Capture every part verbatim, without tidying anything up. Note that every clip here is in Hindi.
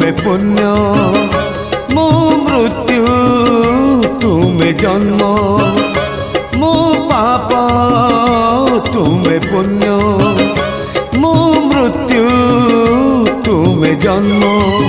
तुम्हें पुण्य मो मृत्यु तुम्हें जन्म मो पाप तुम्हें पुण्य मो मृत्यु तुम्हें जन्म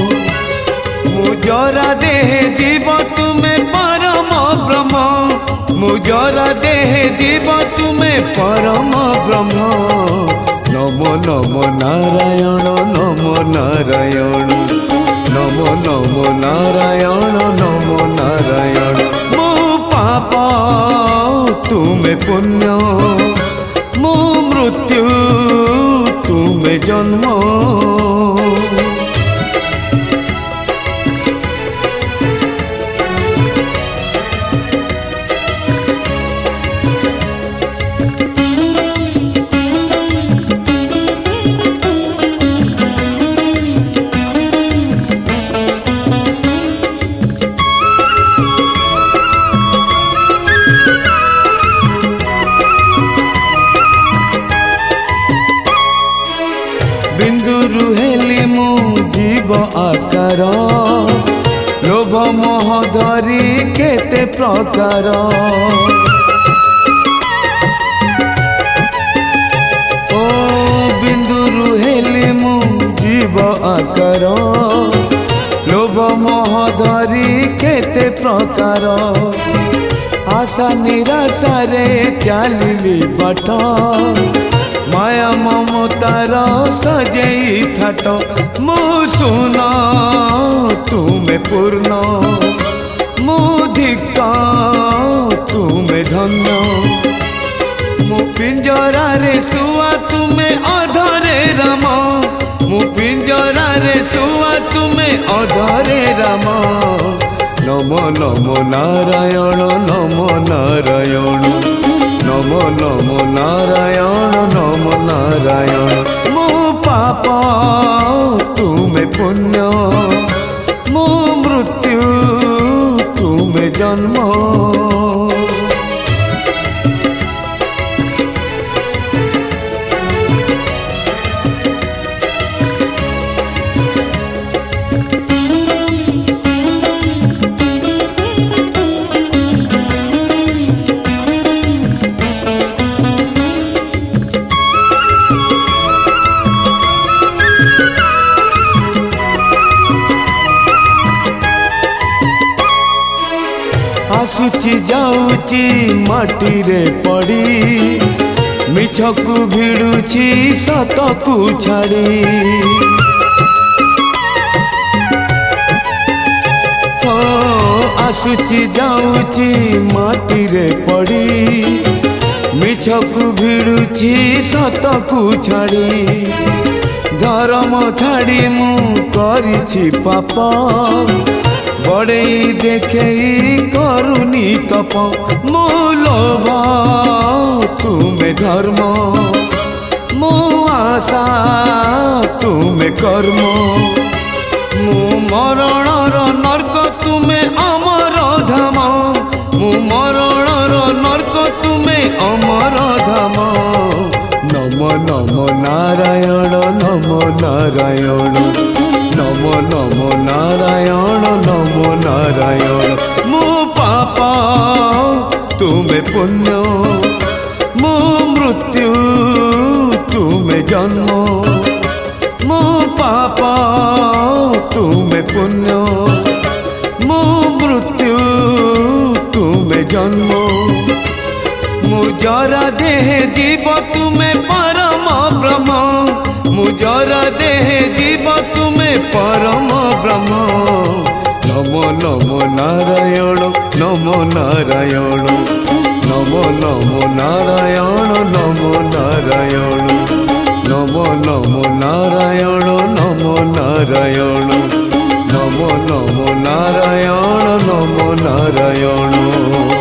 मुजरा देह जीव तुम्हें परम ब्रह्म मुजरा देह जीव तुम्हें परम ब्रह्म नमो नमो नारायण नमो नारायण नमो नमो नारायण नमो नारायण मो पाप तुम्हें पुण्य मो मृत्यु तुम्हें जन्म बिंदुरु हेली मु जीव आकार लोभ मोह धरी केते प्रकार ओ बिंदुरु हेली मु जीव आकार लोभ मोह धरी केते प्रकार आशा निराशा रे चालिली बाट माया ममतार सजेई थाट मु सुना तुम्हें पूर्ण मु धिक्का तुम्हें धन्य मु पिंजरा रे सुआ तुम्हें अधरे राम मु पिंजरा रे सुआ तुम्हें अधरे राम नमो नमो नारायण नमो नारायण नमो नमो नारायण नमो नारायण मो पाप तुम्हें पुण्य मो मृत्यु तुम्हें जन्म आसुची जाऊची माटी रे पड़ी मिछकु भिड़ुची सतकु छाड़ी हो आसुची जाऊची माटी रे पड़ी मिछकु भिड़ुची सतकु छाड़ी धर्म छाड़ी मु करिछि पाप बड़े देखे करुनी तप मो लोभ तुम्हें धर्म मो आशा तुम्हें कर्म मु मरणर नर्क तुम्हें अमर धाम मु मरणर नर्क तुम्हें अमर धाम नमो नमो नारायण नमो नारायण नमो नमो नारायण नमो नारायण मो पाप तुम्हें पुण्य मो मृत्यु तुम्हें जन्म मो पाप तुम्हें पुण्य मो मृत्यु तुम्हें जन्म मुजरा देह जीव तुम्हें परम ब्रह्म मुजरा देह जीव तुम्हें परम ब्रह्म नमो नमो नारायण नमो नारायण नमो नमो नारायण नमो नारायण नमो नमो नारायण नमो नारायण नमो नमो नारायण नमो नारायण।